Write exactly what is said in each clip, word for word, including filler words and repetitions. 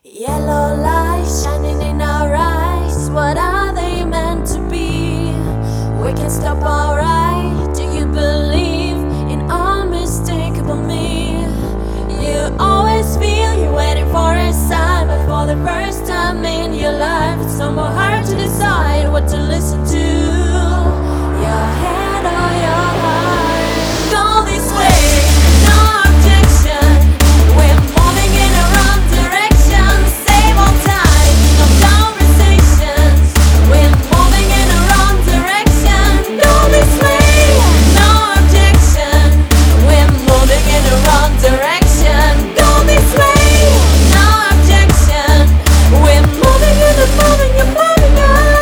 Yellow lights shining in our eyes. What are they meant to be? We can stop, alright. Do you believe in unmistakable me? You always feel you're waiting for a sign, but for the first time in your life, it's so more hard to decide what to listen to. Your head or your heart? Go this way, no objection. We're moving in the wrong direction. Save on time, no conversations. We're moving in the wrong direction. Go this way, no objection. We're moving in the wrong direction. Go this way, no objection. We're moving in the moving and moving on.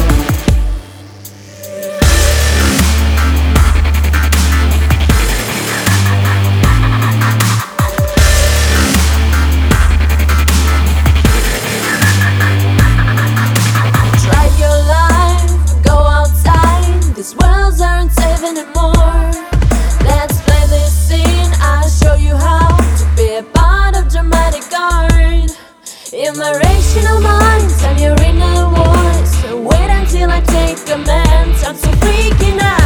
Drive your life, go outside. These worlds aren't safe anymore. Let's play this scene. I'll show you how to be a part of dramatic art. In my rational mind, tell your inner voice. Wait until I take command. I'm so freaking out.